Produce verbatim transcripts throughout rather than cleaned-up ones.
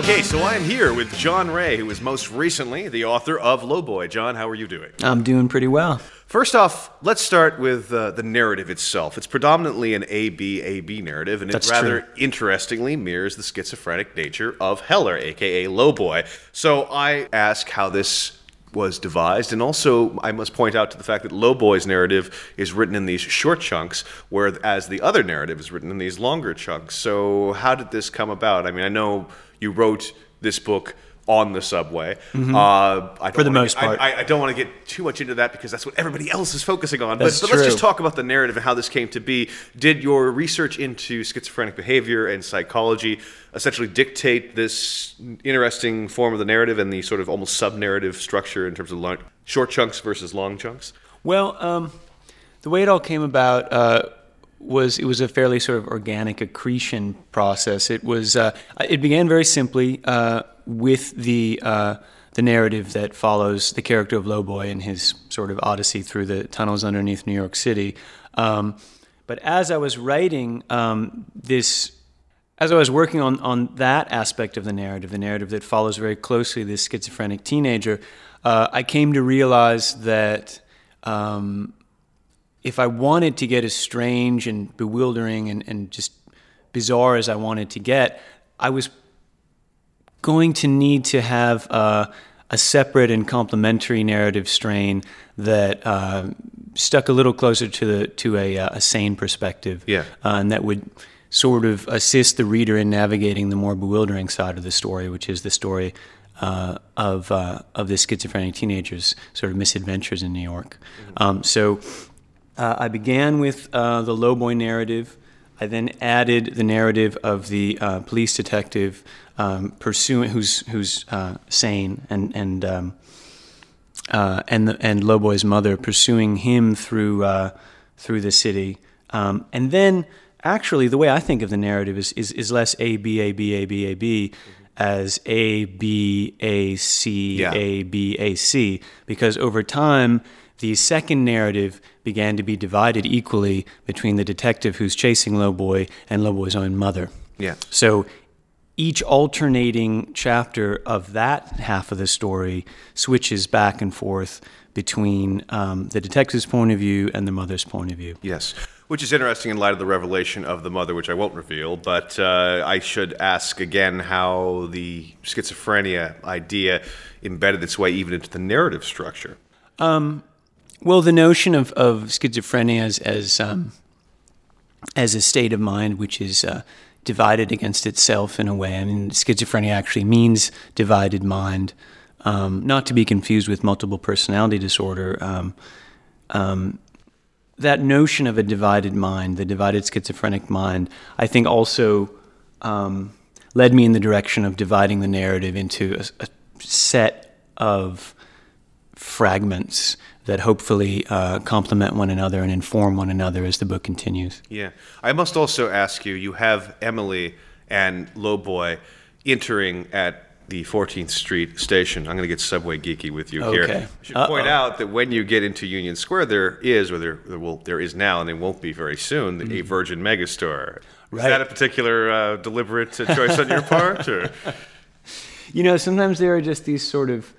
Okay, so I'm here with John Ray, who is most recently the author of Lowboy. John, how are you doing? I'm doing pretty well. First off, let's start with uh, the narrative itself. It's predominantly an A B A B narrative, and That's it rather true. interestingly mirrors the schizophrenic nature of Heller, a k a. Lowboy. So I ask how this was devised, and also I must point out to the fact that Lowboy's narrative is written in these short chunks, whereas the other narrative is written in these longer chunks. So how did this come about? I mean, I know you wrote this book on the subway. Mm-hmm. Uh, I don't For the wanna most get, part. I, I don't want to get too much into that because that's what everybody else is focusing on. That's but but let's true. just talk about the narrative and how this came to be. Did your research into schizophrenic behavior and psychology essentially dictate this interesting form of the narrative and the sort of almost sub-narrative structure in terms of long, short chunks versus long chunks? Well, um, the way it all came about uh, was it was a fairly sort of organic accretion process. It was uh, it began very simply uh, with the uh, the narrative that follows the character of Lowboy and his sort of odyssey through the tunnels underneath New York City. Um, but as I was writing um, this, as I was working on, on that aspect of the narrative, the narrative that follows very closely this schizophrenic teenager, uh, I came to realize that um, if I wanted to get as strange and bewildering and, and just bizarre as I wanted to get, I was going to need to have uh, a separate and complementary narrative strain that uh, stuck a little closer to the to a, a sane perspective, Yeah. uh, and that would sort of assist the reader in navigating the more bewildering side of the story, which is the story uh, of uh, of this schizophrenic teenager's sort of misadventures in New York. Mm-hmm. Um, so uh, I began with uh, the Lowboy narrative. I then added the narrative of the uh, police detective um, pursuing, who's who's uh, sane, and and um, uh, and the, and Lowboy's mother pursuing him through uh, through the city, um, and then actually the way I think of the narrative is is, is less A B A B A B A B as A B A C Yeah. A B A C, because over time the second narrative began to be divided equally between the detective who's chasing Lowboy and Lowboy's own mother. Yeah. So each alternating chapter of that half of the story switches back and forth between um, the detective's point of view and the mother's point of view. Yes, which is interesting in light of the revelation of the mother, which I won't reveal, but uh, I should ask again how the schizophrenia idea embedded its way even into the narrative structure. Um, well, the notion of, of schizophrenia as as, um, as a state of mind which is uh, divided against itself in a way. I mean, schizophrenia actually means divided mind, um, not to be confused with multiple personality disorder. Um, um, that notion of a divided mind, the divided schizophrenic mind, I think also um, led me in the direction of dividing the narrative into a, a set of fragments that hopefully uh, complement one another and inform one another as the book continues. Yeah. I must also ask you, you have Emily and Lowboy entering at the fourteenth Street station. I'm going to get subway geeky with you here. Okay. I should Uh-oh. point out that when you get into Union Square, there is, or there, there, will, there is now, and there won't be very soon, a Virgin Megastore. Is Right. that a particular uh, deliberate uh, choice on your part? Or? You know, sometimes there are just these sort of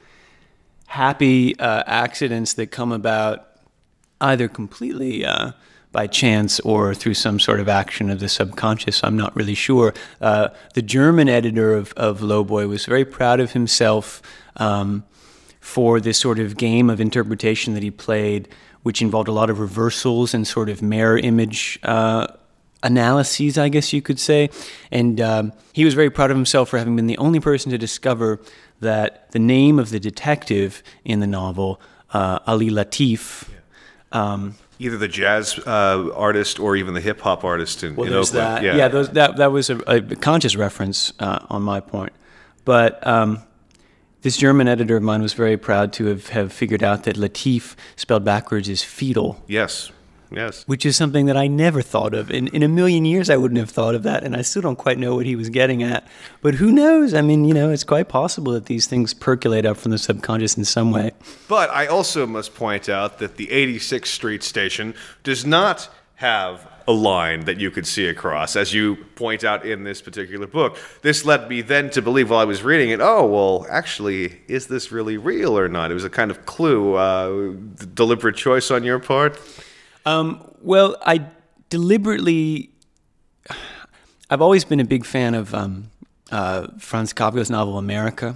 happy uh, accidents that come about either completely uh, by chance or through some sort of action of the subconscious. I'm not really sure. Uh, the German editor of, of Lowboy was very proud of himself um, for this sort of game of interpretation that he played, which involved a lot of reversals and sort of mirror image uh, analyses, I guess you could say. And um, he was very proud of himself for having been the only person to discover that the name of the detective in the novel, uh, Ali Latif, um, Either the jazz uh, artist or even the hip hop artist in, well, in there's Oakland. that. Yeah, Yeah, those, that that was a, a conscious reference uh, on my point. But um, this German editor of mine was very proud to have, have figured out that Latif, spelled backwards, is fetal. Yes. Yes. Which is something that I never thought of. In in a million years, I wouldn't have thought of that, and I still don't quite know what he was getting at. But who knows? I mean, you know, it's quite possible that these things percolate up from the subconscious in some way. But I also must point out that the eighty-sixth Street station does not have a line that you could see across, as you point out in this particular book. This led me then to believe while I was reading it, oh, well, actually, is this really real or not? It was a kind of clue, uh, deliberate choice on your part? Um, well, I deliberately... I've always been a big fan of um, uh, Franz Kafka's novel America,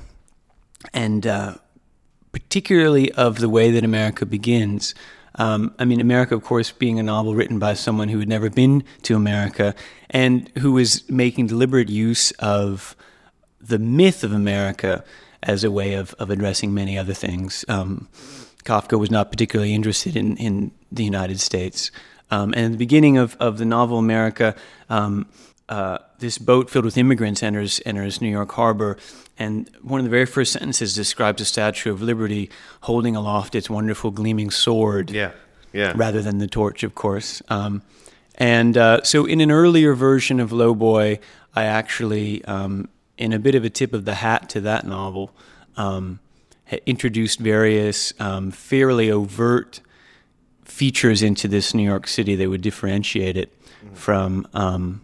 and uh, particularly of the way that America begins. Um, I mean, America, of course, being a novel written by someone who had never been to America and who was making deliberate use of the myth of America as a way of, of addressing many other things. Um, Kafka was not particularly interested in, in the United States. Um, and at the beginning of, of the novel America, um, uh, this boat filled with immigrants enters, enters New York Harbor, and one of the very first sentences describes the Statue of Liberty holding aloft its wonderful gleaming sword, yeah, yeah. rather than the torch, of course. Um, and uh, so in an earlier version of Lowboy, I actually, um, in a bit of a tip of the hat to that novel, um, introduced various um, fairly overt features into this New York City that would differentiate it mm-hmm. from um,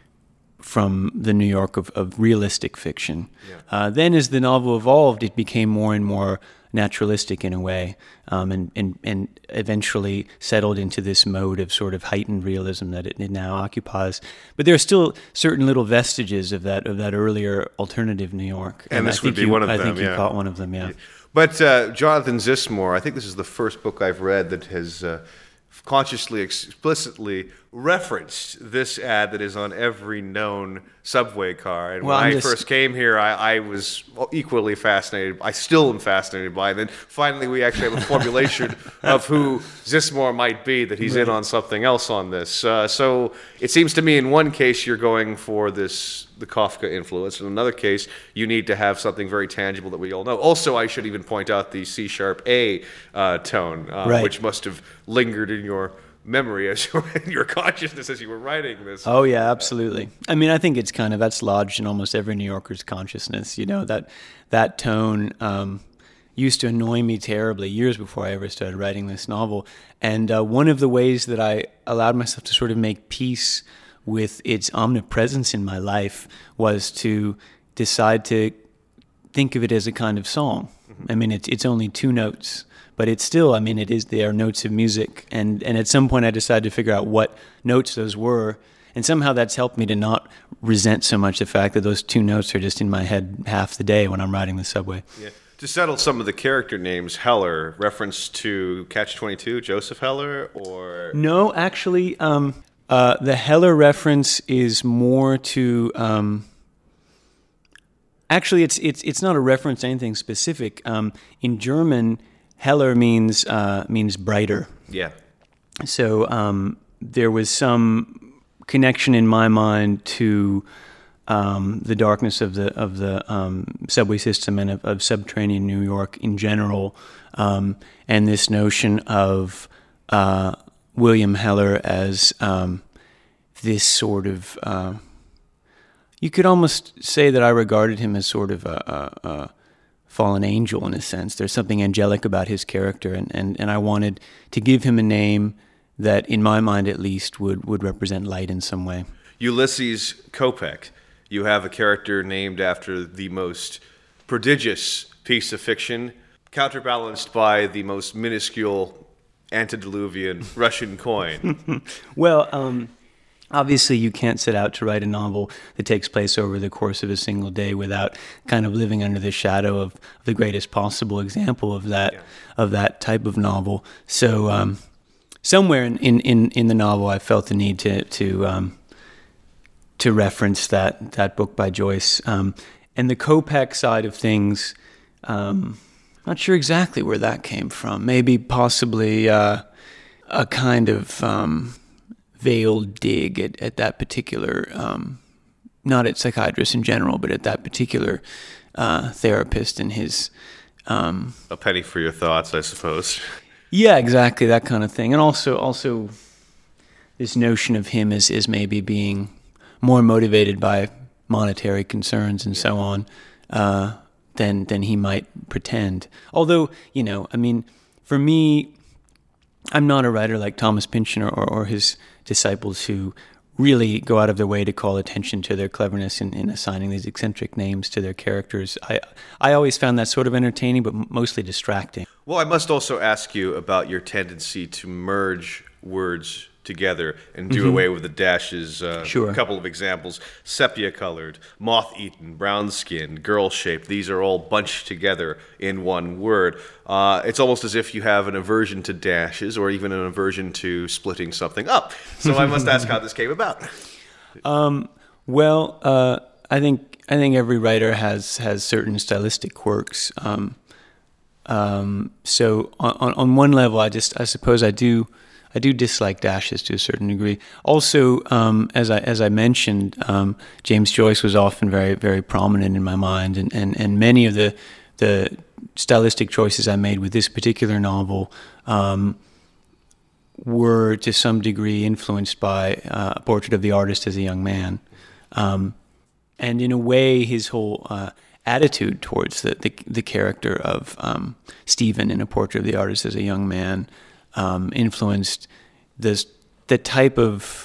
from the New York of, of realistic fiction. Yeah. Uh, then as the novel evolved, it became more and more naturalistic in a way, um, and, and, and eventually settled into this mode of sort of heightened realism that it, it now occupies. But there are still certain little vestiges of that of that earlier alternative New York. And, and this I think would be you, one of I them, think yeah. you caught one of them, yeah. yeah. But uh, Jonathan Zismore, I think this is the first book I've read that has uh, consciously, explicitly referenced this ad that is on every known subway car. And well, when I'm I just... first came here, I, I was equally fascinated. I still am fascinated by it. And then finally we actually have a formulation of who Zismore might be, that he's right. in on something else on this. Uh, so it seems to me in one case you're going for this the Kafka influence. In another case, you need to have something very tangible that we all know. Also, I should even point out the C-sharp A uh, tone, uh, right. which must have lingered in your memory as you were, in your consciousness as you were writing this. Oh yeah, absolutely. I mean, I think it's kind of that's lodged in almost every New Yorker's consciousness. You know, that that tone um, used to annoy me terribly years before I ever started writing this novel. And uh, one of the ways that I allowed myself to sort of make peace with its omnipresence in my life was to decide to think of it as a kind of song. Mm-hmm. I mean, it's it's only two notes. But it's still, I mean, it is, they are notes of music. And, and at some point I decided to figure out what notes those were. And somehow that's helped me to not resent so much the fact that those two notes are just in my head half the day when I'm riding the subway. Yeah. To settle some of the character names, Heller, reference to Catch twenty-two, Joseph Heller, or? No, actually, um, uh, the Heller reference is more to, um, actually it's, it's, it's not a reference to anything specific. Um, in German, Heller means uh, means brighter. Yeah. So um, there was some connection in my mind to um, the darkness of the of the um, subway system and of, of subterranean New York in general, um, and this notion of uh, William Heller as um, this sort of. Uh, you could almost say that I regarded him as sort of a. a, a fallen angel in a sense. There's something angelic about his character, and, and, and I wanted to give him a name that, in my mind at least, would, would represent light in some way. Ulysses Kopek. You have a character named after the most prodigious piece of fiction, counterbalanced by the most minuscule antediluvian Russian coin. Well, um... obviously, you can't set out to write a novel that takes place over the course of a single day without kind of living under the shadow of the greatest possible example of that yeah. of that type of novel. So, um, somewhere in, in, in, in the novel, I felt the need to to um, to reference that that book by Joyce. Um, and the Kopek side of things, um, not sure exactly where that came from. Maybe possibly uh, a kind of um, veiled dig at, at that particular, um, not at psychiatrists in general, but at that particular uh, therapist and his... Um, a penny for your thoughts, I suppose. Yeah, exactly, that kind of thing. And also also this notion of him as, as maybe being more motivated by monetary concerns and so on uh, than, than he might pretend. Although, you know, I mean, for me... I'm not a writer like Thomas Pynchon or, or his disciples who really go out of their way to call attention to their cleverness in, in assigning these eccentric names to their characters. I I always found that sort of entertaining, but mostly distracting. Well, I must also ask you about your tendency to merge words together and do mm-hmm. away with the dashes. Uh, sure. A couple of examples: sepia-colored, moth-eaten, brown-skinned, girl-shaped. These are all bunched together in one word. Uh, it's almost as if you have an aversion to dashes, or even an aversion to splitting something up. So I must ask how this came about. Um, well, uh, I think I think every writer has has certain stylistic quirks. Um, um, so on on one level, I just I suppose I do. I do dislike dashes to a certain degree. Also, um, as I as I mentioned, um, James Joyce was often very very prominent in my mind, and, and, and many of the the stylistic choices I made with this particular novel um, were to some degree influenced by uh, A Portrait of the Artist as a Young Man, um, and in a way, his whole uh, attitude towards the, the the character of um, Stephen in A Portrait of the Artist as a Young Man. Um, influenced this the type of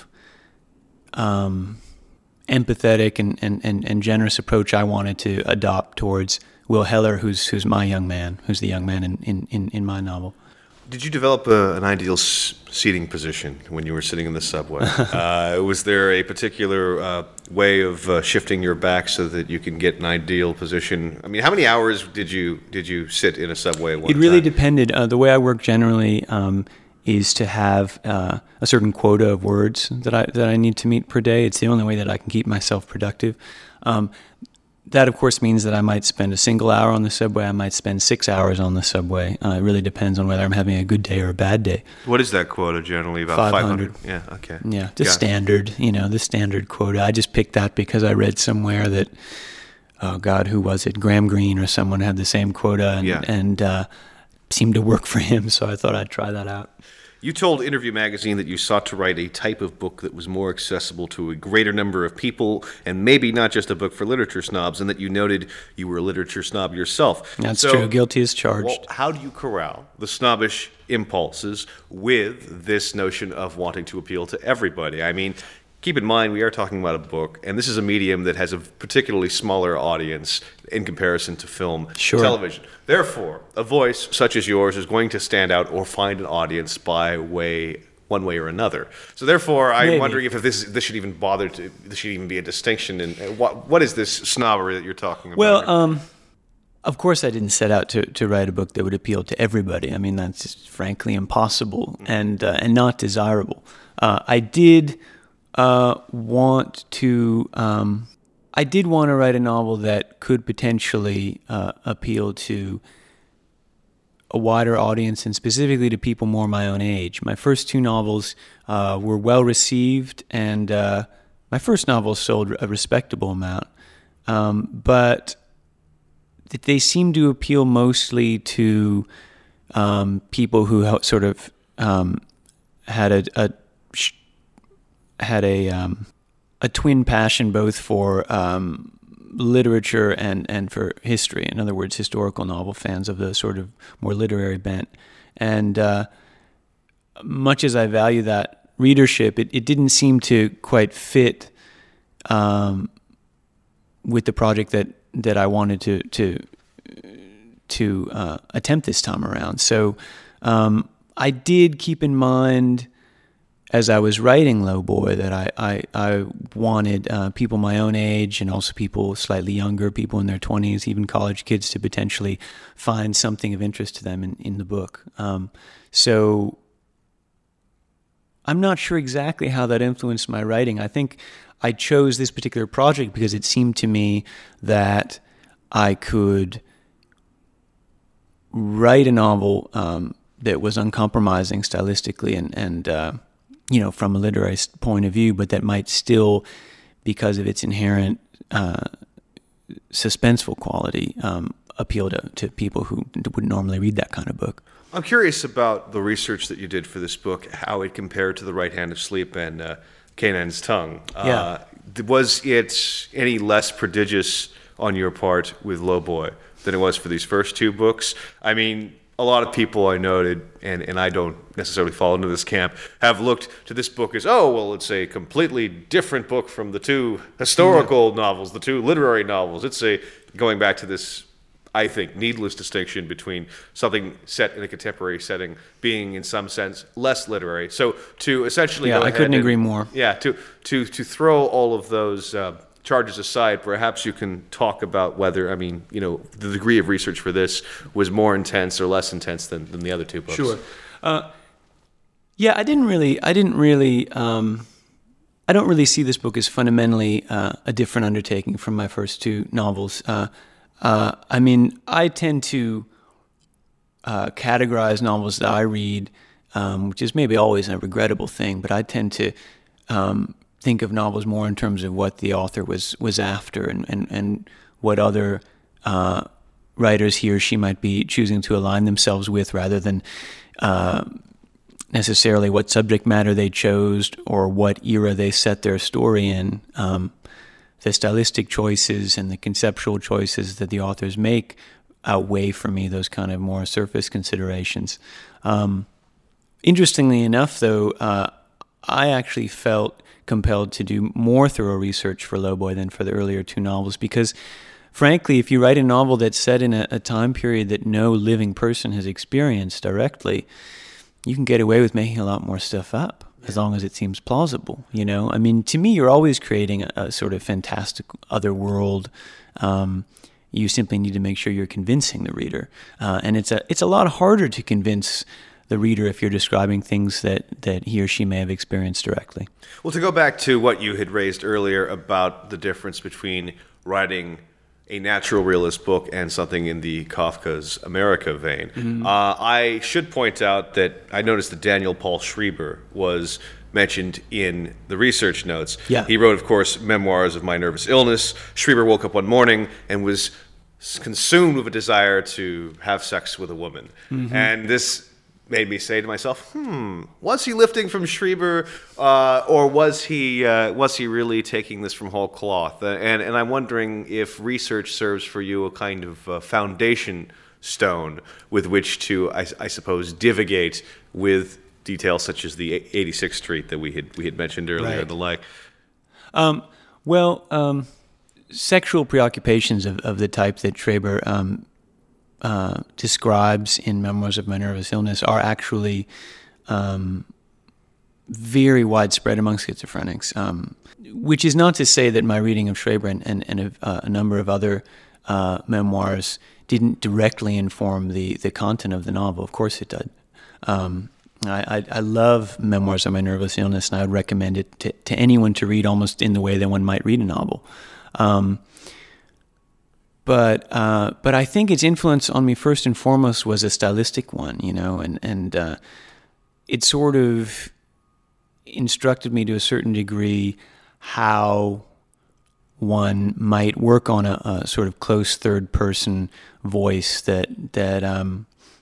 um, empathetic and, and, and, and generous approach I wanted to adopt towards Will Heller, who's who's my young man, who's the young man in, in, in my novel. Did you develop a, an ideal s- seating position when you were sitting in the subway? uh, was there a particular uh, way of uh, shifting your back so that you can get an ideal position? I mean, how many hours did you did you sit in a subway at one It really time? depended. Uh, the way I work generally um, is to have uh, a certain quota of words that I that I need to meet per day. It's the only way that I can keep myself productive. Um, That, of course, means that I might spend a single hour on the subway. I might spend six hours on the subway. Uh, it really depends on whether I'm having a good day or a bad day. What is that quota generally? About five hundred. five hundred? Yeah, okay. Yeah, the Got standard, it. you know, the standard quota. I just picked that because I read somewhere that, oh, God, who was it? Graham Greene or someone had the same quota and, yeah. and uh, seemed to work for him, so I thought I'd try that out. You told Interview Magazine that you sought to write a type of book that was more accessible to a greater number of people, and maybe not just a book for literature snobs, and that you noted you were a literature snob yourself. That's so, true. Guilty as charged. Well, how do you corral the snobbish impulses with this notion of wanting to appeal to everybody? I mean, keep in mind, we are talking about a book, and this is a medium that has a particularly smaller audience in comparison to film, sure. television. Therefore, a voice such as yours is going to stand out or find an audience by way, one way or another. So therefore, I'm Maybe. wondering if, if this this should even bother to, this should even be a distinction. And what what is this snobbery that you're talking about? Well, um, of course, I didn't set out to, to write a book that would appeal to everybody. I mean, that's just frankly impossible and uh, and not desirable. Uh, I did. Uh, want to, um, I did want to write a novel that could potentially uh, appeal to a wider audience and specifically to people more my own age. My first two novels uh, were well received, and uh, my first novel sold a respectable amount, um, but they seem to appeal mostly to um, people who sort of um, had a, a had a um, a twin passion both for um, literature and, and for history. In other words, historical novel fans of the sort of more literary bent. And uh, much as I value that readership, it, it didn't seem to quite fit um, with the project that, that I wanted to to to uh, attempt this time around. So um, I did keep in mind, as I was writing Lowboy, that I, I, I wanted uh, people my own age and also people slightly younger, people in their twenties, even college kids, to potentially find something of interest to them in, in the book. Um, so I'm not sure exactly how that influenced my writing. I think I chose this particular project because it seemed to me that I could write a novel um, that was uncompromising stylistically and, and uh, you know, from a literary point of view, but that might still, because of its inherent uh, suspenseful quality, um, appeal to, to people who wouldn't normally read that kind of book. I'm curious about the research that you did for this book, how it compared to The Right Hand of Sleep and uh, Canaan's Tongue. Yeah. Uh, was it any less prodigious on your part with Lowboy than it was for these first two books? I mean, a lot of people I noted, and, and I don't necessarily fall into this camp, have looked to this book as, oh, well, it's a completely different book from the two historical yeah. novels, the two literary novels. It's a, going back to this, I think, needless distinction between something set in a contemporary setting being, in some sense, less literary. So to essentially yeah, go I ahead couldn't and, agree more. Yeah, to, to, to throw all of those uh, charges aside, perhaps you can talk about whether, I mean, you know, the degree of research for this was more intense or less intense than, than the other two books. Sure. Uh, yeah, I didn't really, I didn't really, um, I don't really see this book as fundamentally uh, a different undertaking from my first two novels. Uh, uh, I mean, I tend to uh, categorize novels that I read, um, which is maybe always a regrettable thing, but I tend to um, think of novels more in terms of what the author was was after and, and, and what other uh, writers he or she might be choosing to align themselves with, rather than uh, necessarily what subject matter they chose or what era they set their story in. Um, the stylistic choices and the conceptual choices that the authors make outweigh for me those kind of more surface considerations. Um, interestingly enough, though, uh, I actually felt compelled to do more thorough research for Lowboy than for the earlier two novels, because frankly, if you write a novel that's set in a, a time period that no living person has experienced directly, you can get away with making a lot more stuff up, as long as it seems plausible, you know? I mean, to me, you're always creating a, a sort of fantastic other world. Um, you simply need to make sure you're convincing the reader. Uh, and it's a it's a lot harder to convince the reader if you're describing things that, that he or she may have experienced directly. Well, to go back to what you had raised earlier about the difference between writing a natural realist book and something in the Kafka's America vein, mm-hmm. uh, I should point out that I noticed that Daniel Paul Schreiber was mentioned in the research notes. Yeah. He wrote, of course, Memoirs of My Nervous Illness. Schreiber woke up one morning and was consumed with a desire to have sex with a woman. Mm-hmm. And this made me say to myself, hmm, was he lifting from Schreiber, uh, or was he uh, was he really taking this from whole cloth? Uh, and, and I'm wondering if research serves for you a kind of uh, foundation stone with which to, I, I suppose, divagate with details such as the eighty-sixth Street that we had we had mentioned earlier, right. and the like. Um, well, um, sexual preoccupations of, of the type that Schreiber um, Uh, describes in Memoirs of My Nervous Illness are actually um, very widespread among schizophrenics, um, which is not to say that my reading of Schreiber and, and, and a, uh, a number of other uh, memoirs didn't directly inform the, the content of the novel. Of course it did. Um, I, I, I love Memoirs of My Nervous Illness, and I would recommend it to, to anyone to read almost in the way that one might read a novel. Um, But uh, but I think its influence on me first and foremost was a stylistic one, you know, and and uh, it sort of instructed me to a certain degree how one might work on a, a sort of close third person voice that that um,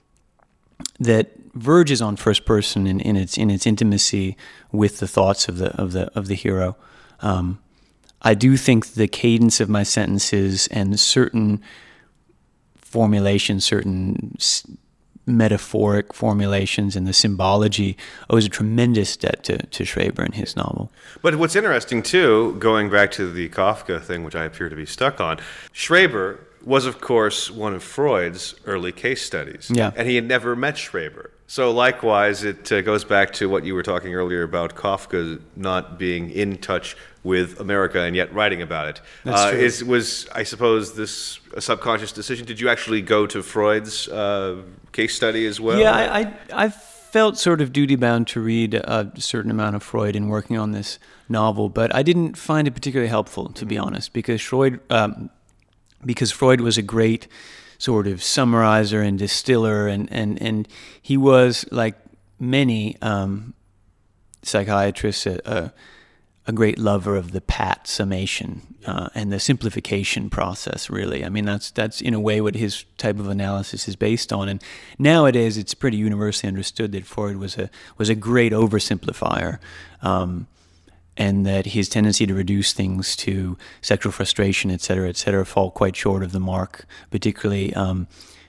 that verges on first person in, in its in its intimacy with the thoughts of the of the of the hero. Um, I do think the cadence of my sentences and certain formulations, certain s- metaphoric formulations, and the symbology owes a tremendous debt to, to Schreiber and his novel. But what's interesting, too, going back to the Kafka thing, which I appear to be stuck on, Schreiber was, of course, one of Freud's early case studies. Yeah. And he had never met Schreiber. So likewise, it uh, goes back to what you were talking earlier about Kafka not being in touch with America and yet writing about it. That's uh, true. Is, was, I suppose, this a subconscious decision? Did you actually go to Freud's uh, case study as well? Yeah, I, I, I felt sort of duty-bound to read a certain amount of Freud in working on this novel, but I didn't find it particularly helpful, to be honest, because Freud, um, because Freud was a great sort of summarizer and distiller, and, and, and he was, like many um, psychiatrists, a, a, a great lover of the pat summation uh, and the simplification process, really. I mean, that's, that's in a way what his type of analysis is based on. And nowadays, it's pretty universally understood that Freud was a, was a great oversimplifier, um, and that his tendency to reduce things to sexual frustration, et cetera, et cetera, fall quite short of the mark, particularly um,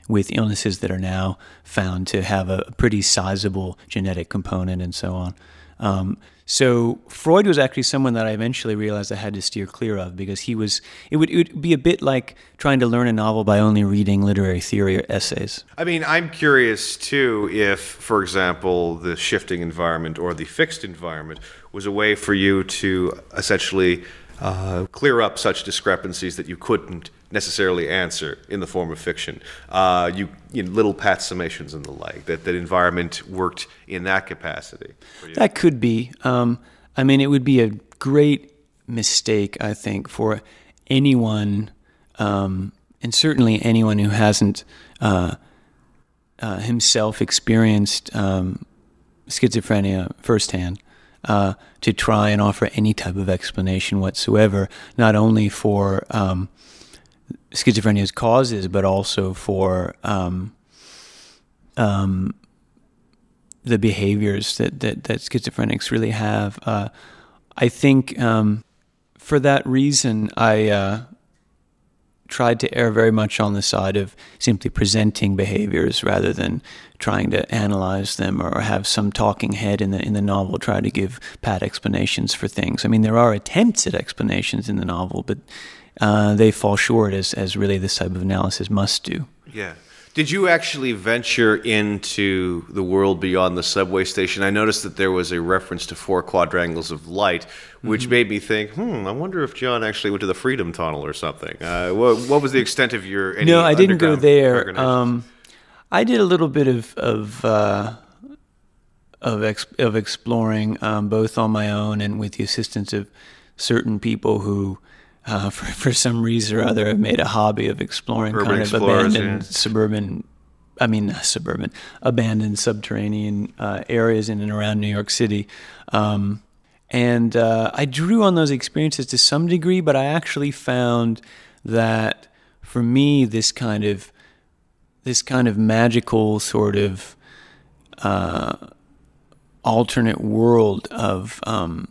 with illnesses that are now found to have a pretty sizable genetic component and so on. Um, so Freud was actually someone that I eventually realized I had to steer clear of, because he was, it would, it would be a bit like trying to learn a novel by only reading literary theory or essays. I mean, I'm curious too if, for example, the shifting environment or the fixed environment was a way for you to essentially uh, clear up such discrepancies that you couldn't necessarily answer in the form of fiction. Uh, you, you know, little pat summations and the like, that that environment worked in that capacity for you. That could be. Um, I mean, it would be a great mistake, I think, for anyone, um, and certainly anyone who hasn't uh, uh, himself experienced um, schizophrenia firsthand, uh, to try and offer any type of explanation whatsoever, not only for um, schizophrenia's causes, but also for um, um, the behaviors that, that, that schizophrenics really have. Uh, I think um, for that reason, I uh, tried to err very much on the side of simply presenting behaviors rather than trying to analyze them or have some talking head in the in the novel try to give pat explanations for things. I mean, there are attempts at explanations in the novel, but Uh, they fall short, as as really this type of analysis must do. Yeah. Did you actually venture into the world beyond the subway station? I noticed that there was a reference to four quadrangles of light, which mm-hmm. made me think, hmm, I wonder if John actually went to the Freedom Tunnel or something. Uh, what, what was the extent of your any No, I didn't go there. peregrinations? Um, I did a little bit of of uh, of, ex- of exploring, um, both on my own and with the assistance of certain people who, Uh, for, for some reason or other, I've made a hobby of exploring Urban kind of abandoned yeah. suburban, I mean, not suburban, abandoned subterranean uh, areas in and around New York City. Um, and uh, I drew on those experiences to some degree, but I actually found that for me, this kind of, this kind of magical sort of uh, alternate world of um,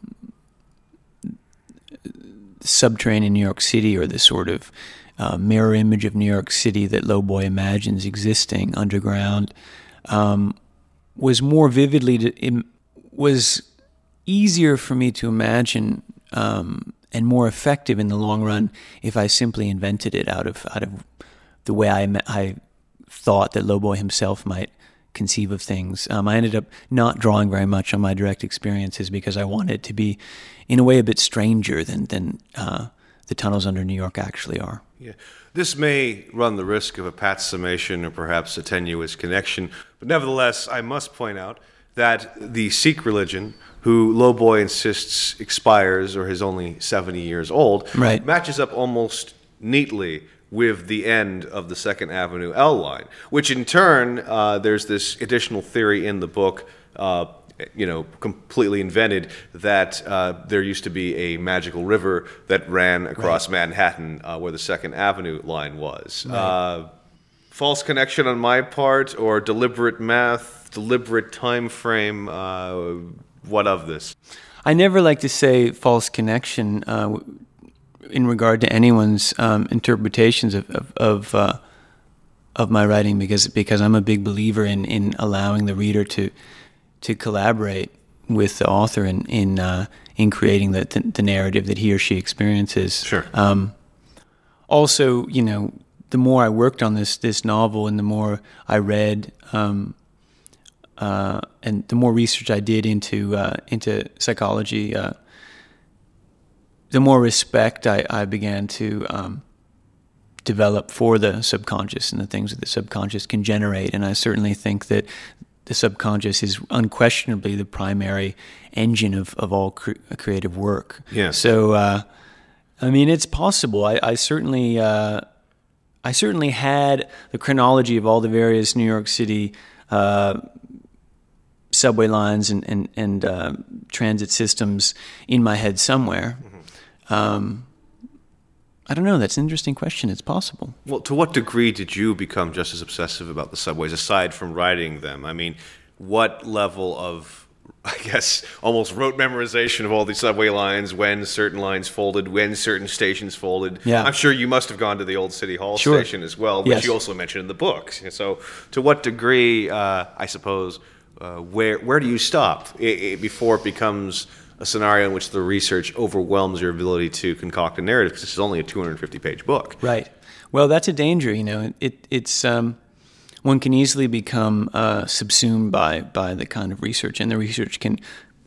subterranean New York City, or the sort of uh, mirror image of New York City that Lowboy imagines existing underground, um, was more vividly, to, it was easier for me to imagine um, and more effective in the long run if I simply invented it out of out of the way I, I thought that Lowboy himself might conceive of things. Um, I ended up not drawing very much on my direct experiences because I wanted to be, in a way, a bit stranger than than uh, the tunnels under New York actually are. Yeah, this may run the risk of a pat summation or perhaps a tenuous connection, but nevertheless, I must point out that the Sikh religion, who Lowboy insists expires or is only seventy years old, right. matches up almost neatly with the end of the Second Avenue L line, which in turn, uh, there's this additional theory in the book, uh, you know, completely invented, that uh, there used to be a magical river that ran across right. Manhattan, uh, where the Second Avenue line was. Right. Uh, false connection on my part, or deliberate math, deliberate time frame? Uh, what of this? I never like to say false connection uh, in regard to anyone's um, interpretations of of of, uh, of my writing, because because I'm a big believer in, in allowing the reader to to collaborate with the author in in uh, in creating the, the the narrative that he or she experiences. Sure. Um, also, you know, the more I worked on this this novel, and the more I read, um, uh, and the more research I did into uh, into psychology, uh, the more respect I, I began to um, develop for the subconscious and the things that the subconscious can generate. And I certainly think that the subconscious is unquestionably the primary engine of, of all cre- creative work. Yeah. So, uh, I mean, it's possible. I, I certainly, uh, I certainly had the chronology of all the various New York City uh, subway lines and and, and uh, transit systems in my head somewhere. Mm-hmm. Um, I don't know. That's an interesting question. It's possible. Well, to what degree did you become just as obsessive about the subways, aside from writing them? I mean, what level of I guess, almost rote memorization of all these subway lines, when certain lines folded, when certain stations folded. Yeah. I'm sure you must have gone to the old City Hall Sure. station as well, which Yes. you also mentioned in the book. So to what degree, uh, I suppose, uh, where where do you stop I I before it becomes a scenario in which the research overwhelms your ability to concoct a narrative? Because this is only a two hundred fifty page book. Right. Well, that's a danger, you know. It, it's um, one can easily become uh, subsumed by by the kind of research, and the research can,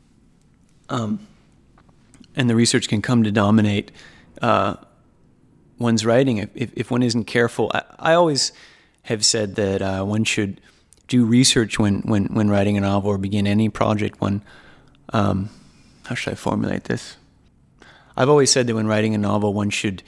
um, and the research can come to dominate uh, one's writing if, if, if one isn't careful. I, I always have said that uh, one should do research when, when, when writing a novel or begin any project. One, um, how should I formulate this? I've always said that when writing a novel, one should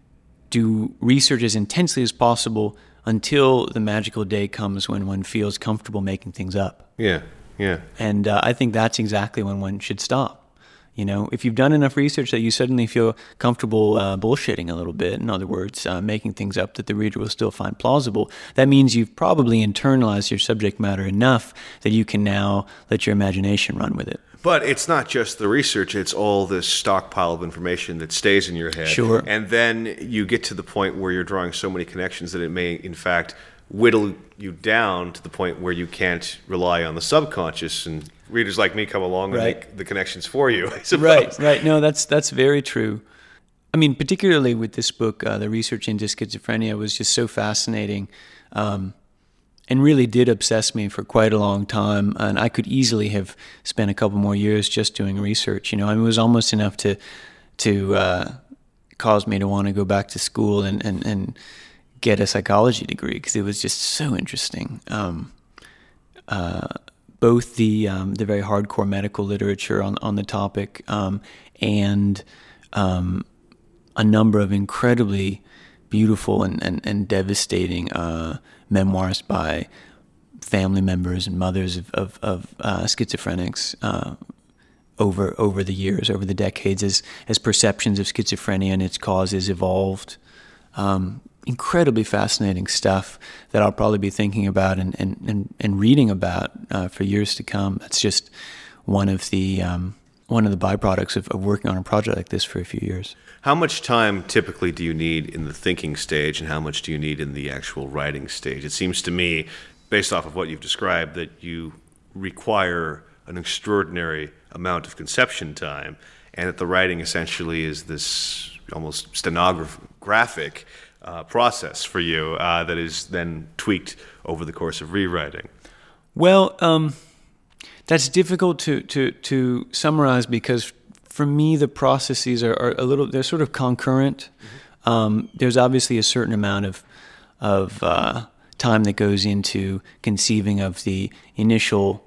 do research as intensely as possible until the magical day comes when one feels comfortable making things up. Yeah, yeah. And uh, I think that's exactly when one should stop. You know, if you've done enough research that you suddenly feel comfortable uh, bullshitting a little bit, in other words, uh, making things up that the reader will still find plausible, that means you've probably internalized your subject matter enough that you can now let your imagination run with it. But it's not just the research, it's all this stockpile of information that stays in your head. Sure. And then you get to the point where you're drawing so many connections that it may, in fact, whittle you down to the point where you can't rely on the subconscious, and readers like me come along and Right. make the connections for you, I suppose. Right, right. No, that's that's very true. I mean, particularly with this book, uh, the research into schizophrenia was just so fascinating, um, and really did obsess me for quite a long time. And I could easily have spent a couple more years just doing research. You know, I mean, it was almost enough to to uh, cause me to want to go back to school and and, and get a psychology degree, because it was just so interesting. Um, uh, both the um, the very hardcore medical literature on on the topic, um, and um, a number of incredibly beautiful and and, and devastating uh, memoirs by family members and mothers of of, of uh, schizophrenics uh, over over the years, over the decades, as as perceptions of schizophrenia and its causes evolved. Um, incredibly fascinating stuff that I'll probably be thinking about and, and, and, and reading about uh, for years to come. That's just one of the um, one of the byproducts of, of working on a project like this for a few years. How much time typically do you need in the thinking stage, and how much do you need in the actual writing stage? It seems to me, based off of what you've described, that you require an extraordinary amount of conception time, and that the writing essentially is this almost stenographic uh, process for you uh, that is then tweaked over the course of rewriting. Well, um, that's difficult to, to, to summarize, because for me the processes are, are a little, they're sort of concurrent. Mm-hmm. Um, there's obviously a certain amount of, of uh, time that goes into conceiving of the initial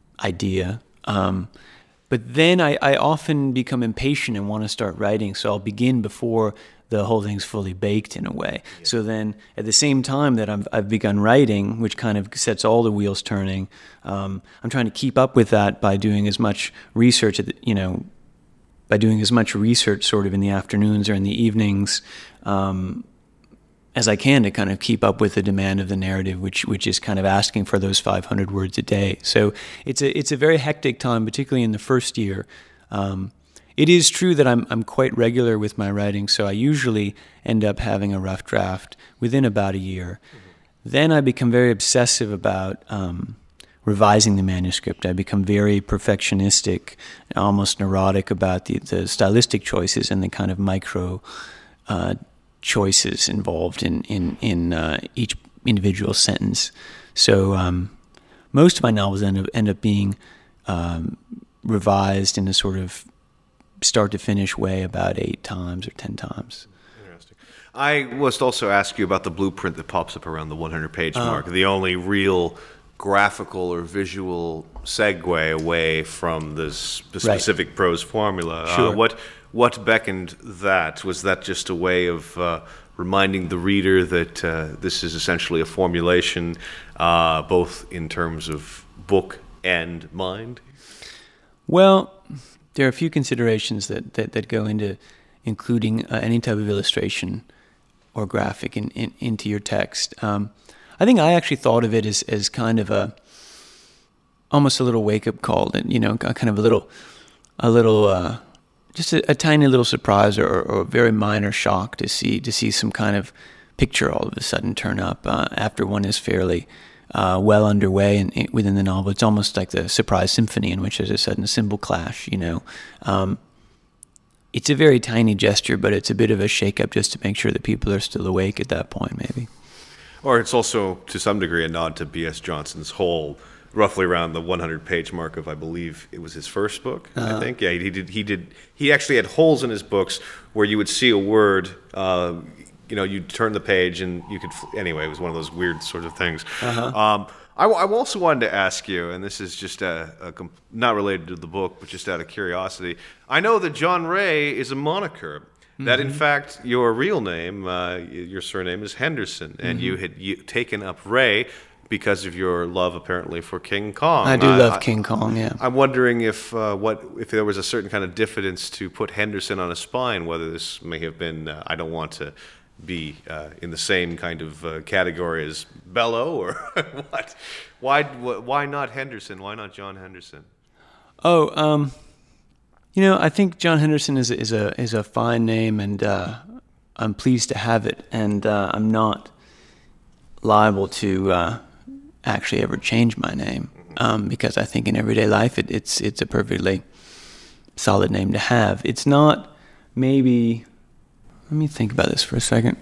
idea. Um, But then I, I often become impatient and want to start writing, so I'll begin before the whole thing's fully baked in a way. Yeah. So then at the same time that I've, I've begun writing, which kind of sets all the wheels turning, um, I'm trying to keep up with that by doing as much research, at the, you know, by doing as much research sort of in the afternoons or in the evenings um, as I can, to kind of keep up with the demand of the narrative, which which is kind of asking for those five hundred words a day. So it's a it's a very hectic time, particularly in the first year. Um, it is true that I'm I'm quite regular with my writing, so I usually end up having a rough draft within about a year. Mm-hmm. Then I become very obsessive about um, revising the manuscript. I become very perfectionistic, almost neurotic about the, the stylistic choices and the kind of micro uh, choices involved in in in uh, each individual sentence. So um, most of my novels end up end up being um, revised in a sort of start to finish way about eight times or ten times. Interesting. I must also ask you about the blueprint that pops up around the one hundred page uh, mark. The only real graphical or visual segue away from this the specific right. prose formula. Sure. Uh, what what beckoned that? Was that just a way of uh, reminding the reader that uh, this is essentially a formulation, uh, both in terms of book and mind? Well, there are a few considerations that, that, that go into including uh, any type of illustration or graphic in, in, into your text. Um, I think I actually thought of it as, as kind of a almost a little wake up call, and you know, kind of a little, a little, uh, just a, a tiny little surprise or, or a very minor shock to see to see some kind of picture all of a sudden turn up uh, after one is fairly uh, well underway and in, within the novel. It's almost like the surprise symphony in which there's a sudden cymbal clash. You know, um, it's a very tiny gesture, but it's a bit of a shake-up just to make sure that people are still awake at that point, maybe. Or it's also, to some degree, a nod to B S. Johnson's whole, roughly around the hundred page mark of, I believe it was his first book, uh-huh. I think. Yeah, he did. He did. He actually had holes in his books where you would see a word, uh, you know, you'd turn the page and you could, anyway, it was one of those weird sort of things. Uh-huh. Um, I, I also wanted to ask you, and this is just a, a, not related to the book, but just out of curiosity. I know that John Ray is a moniker. That, in fact, your real name, uh, your surname is Henderson, and mm-hmm. you had you, taken up Ray because of your love, apparently, for King Kong. I do uh, love I, King Kong, yeah. I'm wondering if uh, what if there was a certain kind of diffidence to put Henderson on a spine, whether this may have been, uh, I don't want to be uh, in the same kind of uh, category as Bello, or what? Why, why not Henderson? Why not John Henderson? Oh, um... You know, I think John Henderson is a, is a is a fine name, and uh, I'm pleased to have it. And uh, I'm not liable to uh, actually ever change my name um, because I think in everyday life it, it's it's a perfectly solid name to have. It's not maybe. Let me think about this for a second.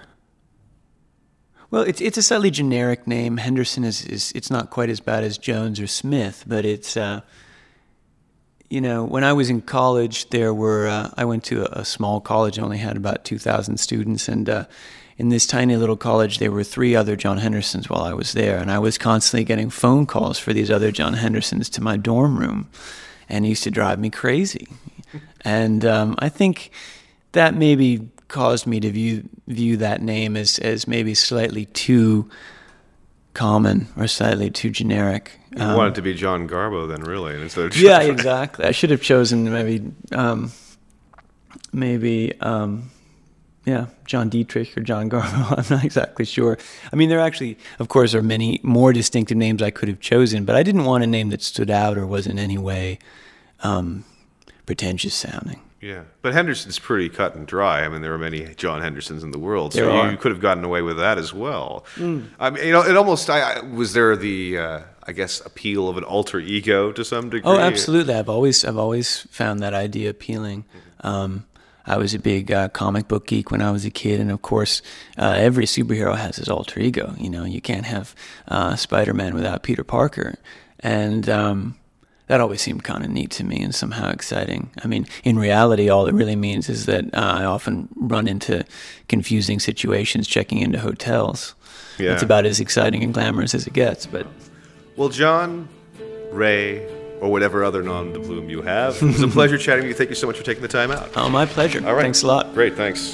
Well, it's it's a slightly generic name. Henderson is, is it's not quite as bad as Jones or Smith, but it's. Uh, You know, when I was in college, there were, uh, I went to a, a small college, only had about two thousand students, and uh, in this tiny little college, there were three other John Hendersons while I was there, and I was constantly getting phone calls for these other John Hendersons to my dorm room, and it used to drive me crazy. And um, I think that maybe caused me to view view that name as, as maybe slightly too common or slightly too generic. You um, wanted to be John Garbo then, really, instead of yeah, exactly. I should have chosen maybe, um, maybe, um, yeah, John Dietrich or John Garbo. I'm not exactly sure. I mean, there actually, of course, are many more distinctive names I could have chosen, but I didn't want a name that stood out or was in any way um, pretentious sounding. Yeah, but Henderson's pretty cut and dry. I mean, there are many John Hendersons in the world, so there you, are. you could have gotten away with that as well. Mm. I mean, you know, it almost I, I, was there the uh, I guess appeal of an alter ego to some degree. Oh, absolutely. I've always I've always found that idea appealing. Mm-hmm. Um, I was a big uh, comic book geek when I was a kid, and of course, uh, every superhero has his alter ego. You know, you can't have uh, Spider-Man without Peter Parker, and um, that always seemed kind of neat to me and somehow exciting. I mean, in reality, all it really means is that uh, I often run into confusing situations checking into hotels. Yeah. It's about as exciting and glamorous as it gets. But well, John, Ray, or whatever other nom de plume you have, it was a pleasure chatting with you. Thank you so much for taking the time out. Oh, my pleasure. All right. Thanks a lot. Great, thanks.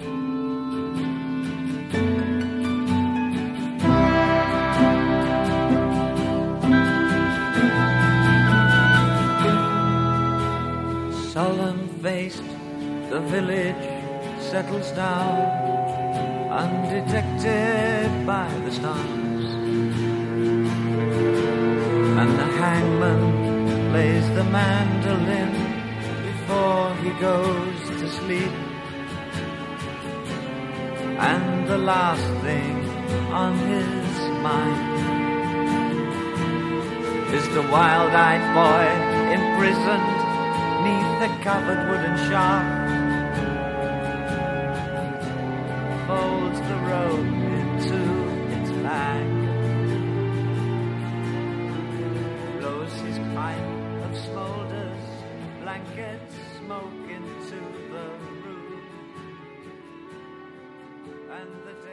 Solemn-faced, the village settles down, undetected by the stars, and the hangman plays the mandolin before he goes to sleep, and the last thing on his mind is the wild-eyed boy imprisoned neath the covered wooden shaft, folds the rope into its bag, blows his pipe of smoulders, blankets, smoke into the room, and the